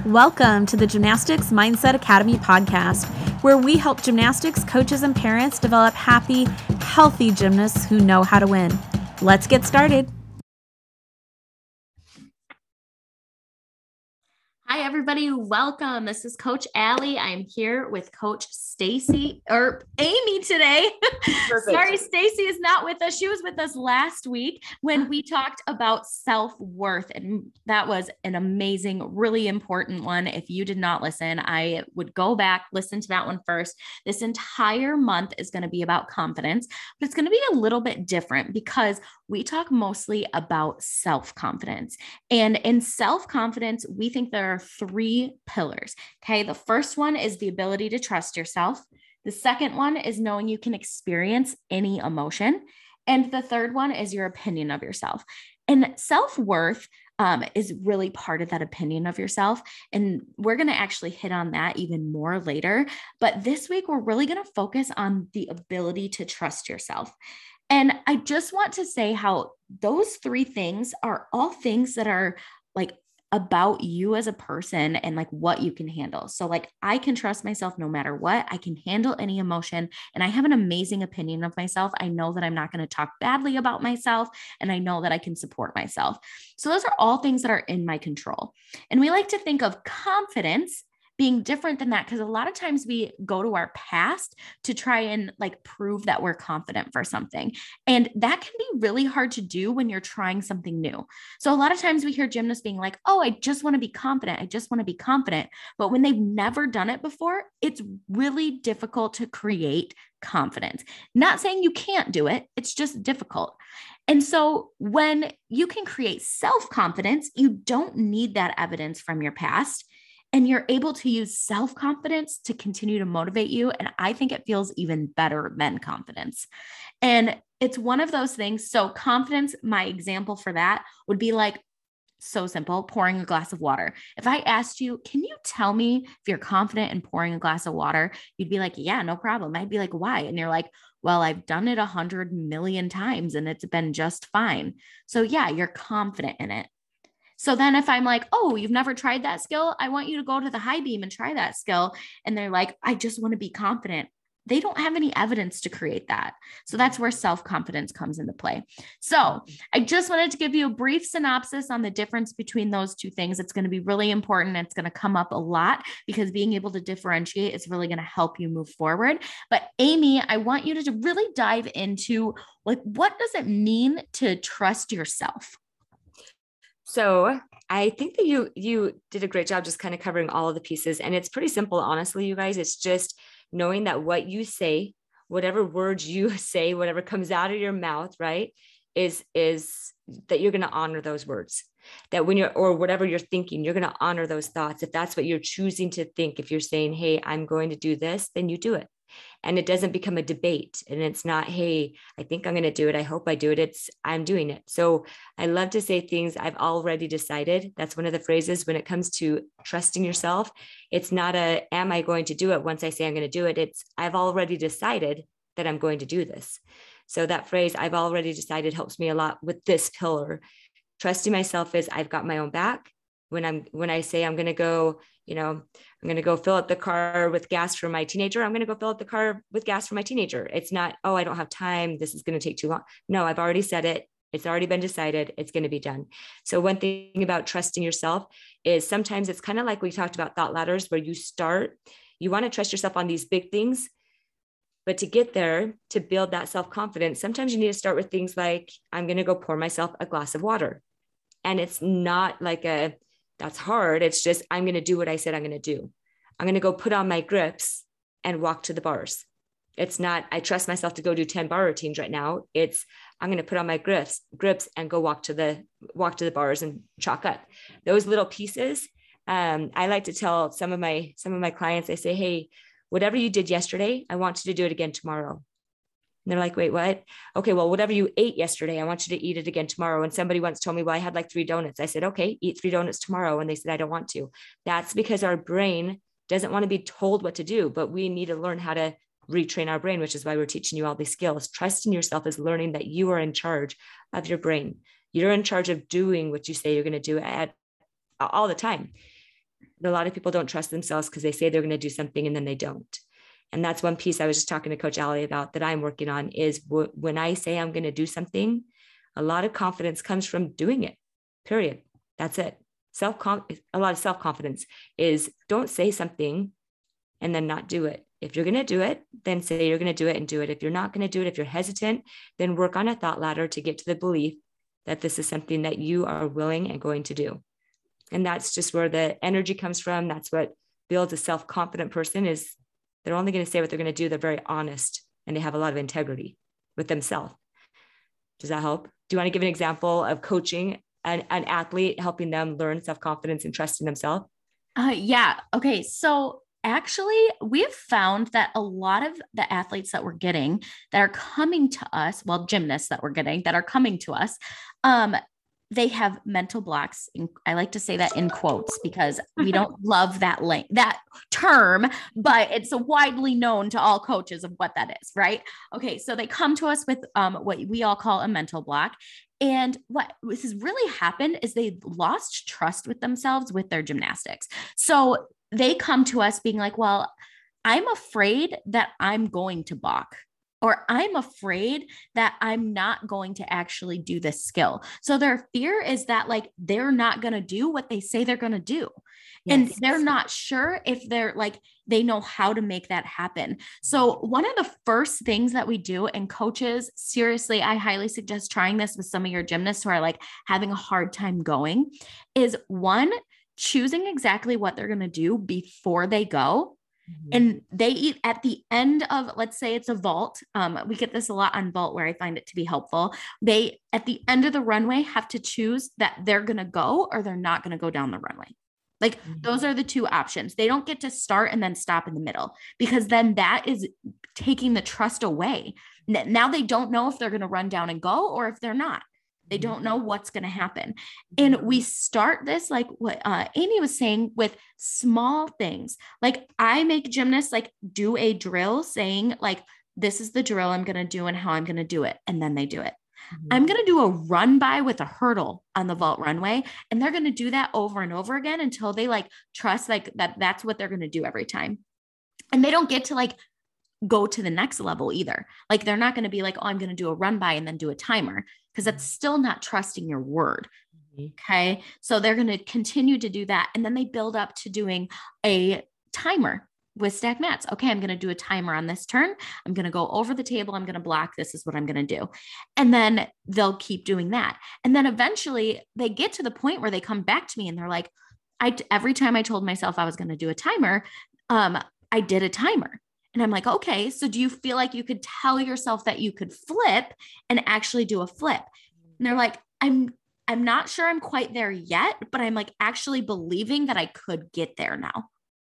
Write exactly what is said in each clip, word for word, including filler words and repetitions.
Welcome to the Gymnastics Mindset Academy podcast, where we help gymnastics coaches and parents develop happy, healthy gymnasts who know how to win. Let's get started. Hi, everybody. Welcome. This is Coach Allie. I'm here with Coach Stacy or Amy today. Sorry, Stacy is not with us. She was with us last week when we talked about self-worth, and that was an amazing, really important one. If you did not listen, I would go back, listen to that one first. This entire month is going to be about confidence, but it's going to be a little bit different because we talk mostly about self-confidence. And in self-confidence, we think there are three pillars. Okay. The first one is the ability to trust yourself. The second one is knowing you can experience any emotion. And the third one is your opinion of yourself. And self-worth um, is really part of that opinion of yourself. And we're going to actually hit on that even more later. But this week, we're really going to focus on the ability to trust yourself. And I just want to say how those three things are all things that are like about you as a person and like what you can handle. So like I can trust myself no matter what. I can handle any emotion, and I have an amazing opinion of myself. I know that I'm not going to talk badly about myself, and I know that I can support myself. So those are all things that are in my control. And we like to think of confidence being different than that, because a lot of times we go to our past to try and like prove that we're confident for something. And that can be really hard to do when you're trying something new. So a lot of times we hear gymnasts being like, oh, I just want to be confident. I just want to be confident. But when they've never done it before, it's really difficult to create confidence. Not saying you can't do it. It's just difficult. And so when you can create self-confidence, you don't need that evidence from your past. And you're able to use self-confidence to continue to motivate you. And I think it feels even better than confidence. And it's one of those things. So confidence, my example for that would be like, so simple, pouring a glass of water. If I asked you, can you tell me if you're confident in pouring a glass of water? You'd be like, yeah, no problem. I'd be like, why? And you're like, well, I've done it a hundred million times and it's been just fine. So yeah, you're confident in it. So then if I'm like, oh, you've never tried that skill, I want you to go to the high beam and try that skill. And they're like, I just want to be confident. They don't have any evidence to create that. So that's where self-confidence comes into play. So I just wanted to give you a brief synopsis on the difference between those two things. It's going to be really important. It's going to come up a lot because being able to differentiate is really going to help you move forward. But Amy, I want you to really dive into like, what does it mean to trust yourself? So I think that you you did a great job just kind of covering all of the pieces. And it's pretty simple, honestly, you guys. It's just knowing that what you say, whatever words you say, whatever comes out of your mouth, right, is, is that you're going to honor those words. That when you're, or whatever you're thinking, you're going to honor those thoughts. If that's what you're choosing to think, if you're saying, hey, I'm going to do this, then you do it. And it doesn't become a debate. And it's not, hey, I think I'm going to do it. I hope I do it. It's, I'm doing it. So I love to say things I've already decided. That's one of the phrases when it comes to trusting yourself. It's not a, am I going to do it once I say I'm going to do it? It's, I've already decided that I'm going to do this. So that phrase, I've already decided, helps me a lot with this pillar. Trusting myself is I've got my own back. When I'm, when I say I'm going to go, you know, I'm going to go fill up the car with gas for my teenager, I'm going to go fill up the car with gas for my teenager. It's not, oh, I don't have time. This is going to take too long. No, I've already said it. It's already been decided. It's going to be done. So one thing about trusting yourself is sometimes it's kind of like we talked about thought ladders, where you start, you want to trust yourself on these big things, but to get there, to build that self-confidence, sometimes you need to start with things like, I'm going to go pour myself a glass of water. And it's not like a, that's hard. It's just, I'm going to do what I said I'm going to do. I'm going to go put on my grips and walk to the bars. It's not, I trust myself to go do ten bar routines right now. It's, I'm going to put on my grips, grips and go walk to the, walk to the bars and chalk up those little pieces. Um, I like to tell some of my, some of my clients, I say, hey, whatever you did yesterday, I want you to do it again tomorrow. And they're like, wait, what? Okay, well, whatever you ate yesterday, I want you to eat it again tomorrow. And somebody once told me, well, I had like three donuts. I said, okay, eat three donuts tomorrow. And they said, I don't want to. That's because our brain doesn't want to be told what to do, but we need to learn how to retrain our brain, which is why we're teaching you all these skills. Trusting yourself is learning that you are in charge of your brain. You're in charge of doing what you say you're going to do at all the time. a lot of people don't trust themselves because they say they're going to do something and then they don't. And that's one piece I was just talking to Coach Allie about that I'm working on is w- when I say I'm going to do something, a lot of confidence comes from doing it, period. That's it. Self a lot of self-confidence is don't say something and then not do it. If you're going to do it, then say you're going to do it and do it. If you're not going to do it, if you're hesitant, then work on a thought ladder to get to the belief that this is something that you are willing and going to do. And that's just where the energy comes from. That's what builds a self-confident person is they're only going to say what they're going to do. They're very honest and they have a lot of integrity with themselves. Does that help? Do you want to give an example of coaching an, an athlete, helping them learn self-confidence and trusting themselves? Uh, yeah. Okay. So actually, we've found that a lot of the athletes that we're getting that are coming to us, well, gymnasts that we're getting that are coming to us, um, they have mental blocks. I like to say that in quotes because we don't love that link, that term, but it's widely known to all coaches of what that is, right? Okay. So they come to us with um, what we all call a mental block. And what has really happened is they lost trust with themselves with their gymnastics. So they come to us being like, well, I'm afraid that I'm going to balk, or I'm afraid that I'm not going to actually do this skill. So their fear is that like, they're not going to do what they say they're going to do. Yes. And they're not sure if they're like, they know how to make that happen. So one of the first things that we do, and coaches, seriously, I highly suggest trying this with some of your gymnasts who are like having a hard time going, is one, choosing exactly what they're going to do before they go. Mm-hmm. And they eat at the end of, let's say it's a vault. Um, we get this a lot on vault where I find it to be helpful. They, at the end of the runway, have to choose that they're going to go or they're not going to go down the runway. Like mm-hmm. those are the two options. They don't get to start and then stop in the middle, because then that is taking the trust away. Now they don't know if they're going to run down and go or if they're not. They don't know what's going to happen. And we start this, like what uh, Amy was saying, with small things. Like I make gymnasts like do a drill saying like, this is the drill I'm going to do and how I'm going to do it. And then they do it. Mm-hmm. I'm going to do a run by with a hurdle on the vault runway. And they're going to do that over and over again until they like trust like that that's what they're going to do every time. And they don't get to like go to the next level either. Like they're not going to be like, oh, I'm going to do a run by and then do a timer, because that's still not trusting your word. Mm-hmm. Okay. So they're going to continue to do that. And then they build up to doing a timer with stacked mats. Okay. I'm going to do a timer on this turn. I'm going to go over the table. I'm going to block. This is what I'm going to do. And then they'll keep doing that. And then eventually they get to the point where they come back to me and they're like, I, every time I told myself I was going to do a timer, um, I did a timer. And I'm like, okay, so do you feel like you could tell yourself that you could flip and actually do a flip? And they're like, I'm, I'm not sure I'm quite there yet, but I'm like actually believing that I could get there now.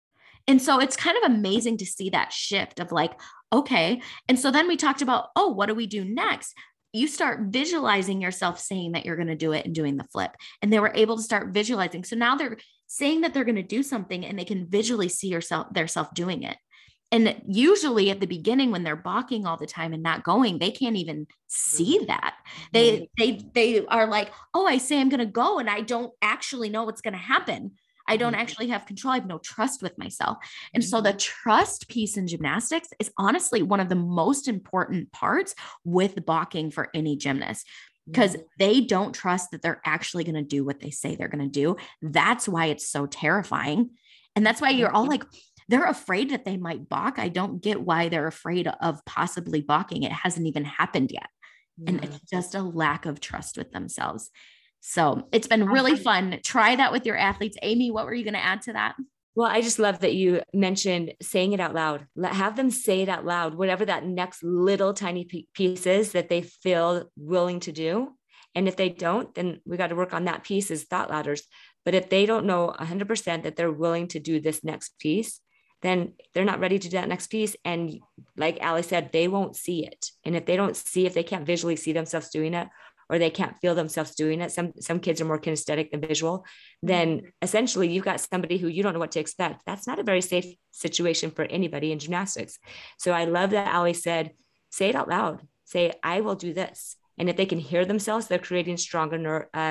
And so it's kind of amazing to see that shift of like, okay. And so then we talked about, oh, what do we do next? You start visualizing yourself saying that you're going to do it and doing the flip. And they were able to start visualizing. So now they're saying that they're going to do something and they can visually see yourself, their self doing it. And usually at the beginning, when they're balking all the time and not going, they can't even see that. They, they, they are like, oh, I say I'm going to go and I don't actually know what's going to happen. I don't actually have control. I have no trust with myself. And so the trust piece in gymnastics is honestly one of the most important parts with balking for any gymnast, because they don't trust that they're actually going to do what they say they're going to do. That's why it's so terrifying. And that's why you're all like, they're afraid that they might balk. I don't get why they're afraid of possibly balking. It hasn't even happened yet. Yeah. And it's just a lack of trust with themselves. So it's been really fun. Try that with your athletes. Amy, what were you going to add to that? Well, I just love that you mentioned saying it out loud. Let, have them say it out loud, whatever that next little tiny piece is that they feel willing to do. And if they don't, then we got to work on that piece as thought ladders. But if they don't know one hundred percent that they're willing to do this next piece, then they're not ready to do that next piece. And like Allie said, they won't see it. And if they don't see, if they can't visually see themselves doing it, or they can't feel themselves doing it, some, some kids are more kinesthetic than visual, then essentially you've got somebody who you don't know what to expect. That's not a very safe situation for anybody in gymnastics. So I love that Allie said, say it out loud, say, I will do this. And if they can hear themselves, they're creating stronger, uh,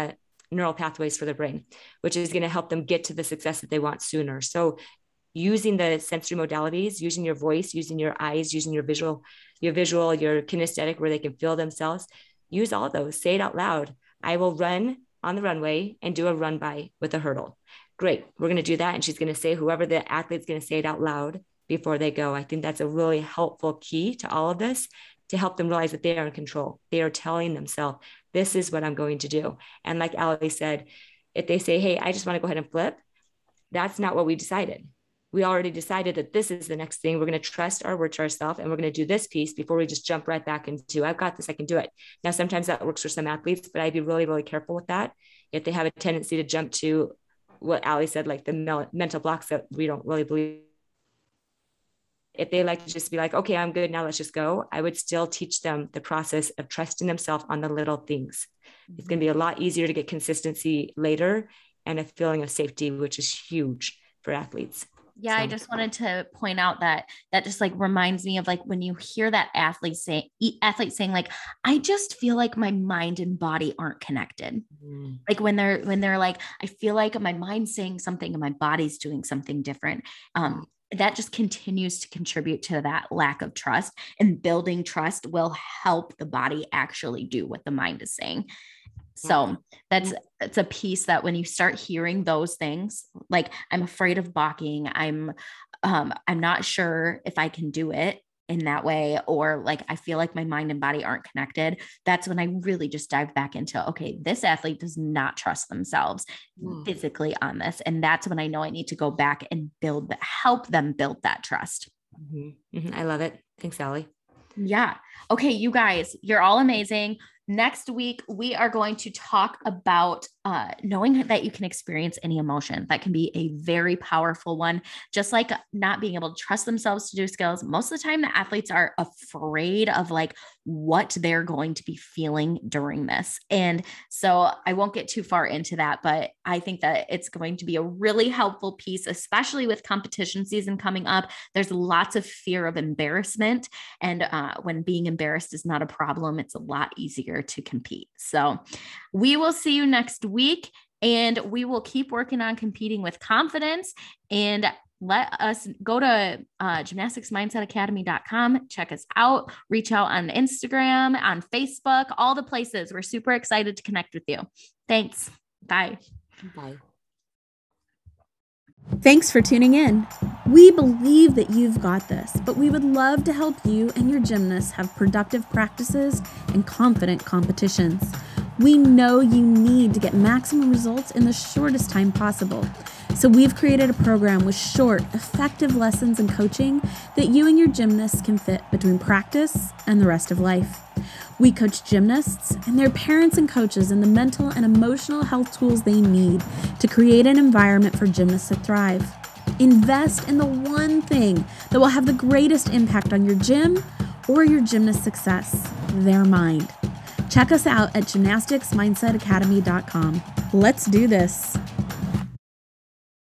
neural pathways for the brain, which is going to help them get to the success that they want sooner. So using the sensory modalities, using your voice, using your eyes, using your visual, your visual, your kinesthetic, where they can feel themselves, use all of those. Say it out loud. I will run on the runway and do a run by with a hurdle. Great. We're going to do that. And she's going to say, whoever the athlete's going to say it out loud before they go. I think that's a really helpful key to all of this, to help them realize that they are in control. They are telling themselves, this is what I'm going to do. And like Ali said, if they say, hey, I just want to go ahead and flip, that's not what we decided. We already decided that this is the next thing. We're going to trust our word to ourselves, and we're going to do this piece before we just jump right back into, I've got this, I can do it. Now, sometimes that works for some athletes, but I'd be really, really careful with that. If they have a tendency to jump to what Ali said, like the mental blocks that we don't really believe. If they like to just be like, okay, I'm good, now let's just go, I would still teach them the process of trusting themselves on the little things. Mm-hmm. It's going to be a lot easier to get consistency later and a feeling of safety, which is huge for athletes. Yeah, so. I just wanted to point out that that just like reminds me of like when you hear that athlete say, athlete saying like, I just feel like my mind and body aren't connected. Mm. Like when they're, when they're like, I feel like my mind's saying something and my body's doing something different. Um, that just continues to contribute to that lack of trust, and building trust will help the body actually do what the mind is saying. So that's, that's a piece that when you start hearing those things, like I'm afraid of balking, I'm, um, I'm not sure if I can do it in that way, or like, I feel like my mind and body aren't connected. That's when I really just dive back into, okay, this athlete does not trust themselves mm. physically on this. And that's when I know I need to go back and build, help them build that trust. Mm-hmm. Mm-hmm. I love it. Thanks, Allie. Yeah. Okay. You guys, you're all amazing. Next week, we are going to talk about uh, knowing that you can experience any emotion. That can be a very powerful one. Just like not being able to trust themselves to do skills. Most of the time, the athletes are afraid of like what they're going to be feeling during this. And so I won't get too far into that, but I think that it's going to be a really helpful piece, especially with competition season coming up. There's lots of fear of embarrassment. And uh, when being embarrassed is not a problem, it's a lot easier to compete. So we will see you next week, and we will keep working on competing with confidence. And let us go to uh, gymnastics mindset academy dot com. Check us out, reach out on Instagram, on Facebook, all the places. We're super excited to connect with you. Thanks. Bye. Bye. Thanks for tuning in. We believe that you've got this, but we would love to help you and your gymnasts have productive practices and confident competitions. We know you need to get maximum results in the shortest time possible. So we've created a program with short, effective lessons and coaching that you and your gymnasts can fit between practice and the rest of life. We coach gymnasts and their parents and coaches in the mental and emotional health tools they need to create an environment for gymnasts to thrive. Invest in the one thing that will have the greatest impact on your gym or your gymnast success, their mind. Check us out at gymnastics mindset academy dot com. Let's do this.